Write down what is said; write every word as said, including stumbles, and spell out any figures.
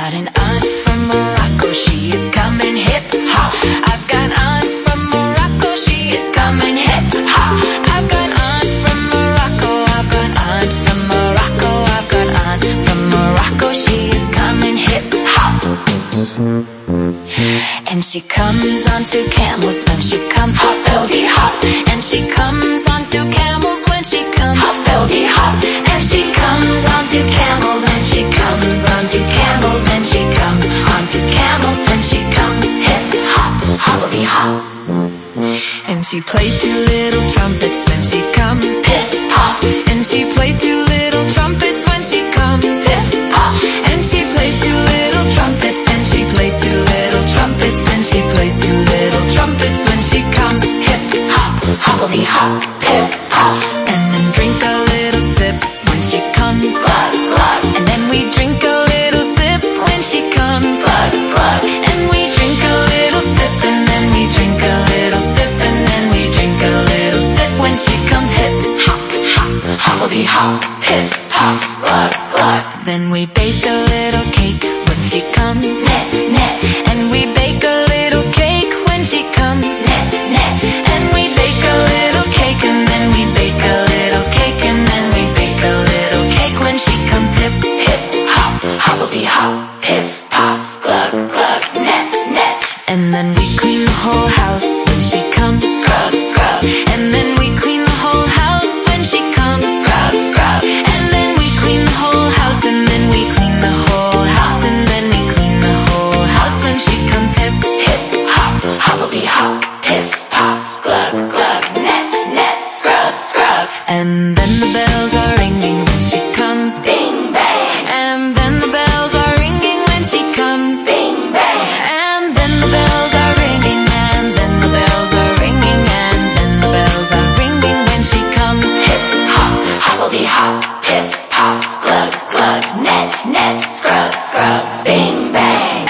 got an aunt from Morocco, she is coming hip hop. I've got an aunt from Morocco, she is coming hip hop. I've got an aunt from Morocco, I've got an aunt from Morocco, I've got an aunt from Morocco, she is coming hip hop. And she comes onto camels when she comes hop belly hop. And she comes onto camels when she comes hop belly hop. And she comes onto camels and she comes onto camels and she comes onto camels when she comes hip hop hoppity hop. And she plays two little trumpets when she comes hip hop. And she plays two little trumpets when she comes hip hop. And she plays two little trumpets and she plays two little trumpets and she plays two little trumpets when she comes hip hop hoppity hop hip hop. And then drink a little sip when she comes glug glug. And then we drink a little sip when she comes glug glug. And we drink a little sip and then we drink a little sip and then we drink a little sip when she comes hip hop hop hoppity hop hip hop glug glug. Then we bake a little cake when she comes net net. And we bake a little cake when she comes net net. And we bake a little cake and then we bake a little cake and then we bake a little cake when she comes hip hip hop hoppity hop hip hop glug glug net net. And then we clean the whole house when she comes scrub scrub. And then we clean the whole house when she comes scrub scrub. And then we clean the whole house and then we clean the whole house and then we clean the whole house when she comes hip hip hop hoppity hop hip hop glug glug net net scrub scrub. And then the bells are ringing when she comes bing bang. And then the bells are ringing when she comes bing bang. And then the bells are ringing and then the bells are ringing and then the bells are ringing when she comes hip hop hoppity hop hip hop glug glug net net scrub scrub bing bang.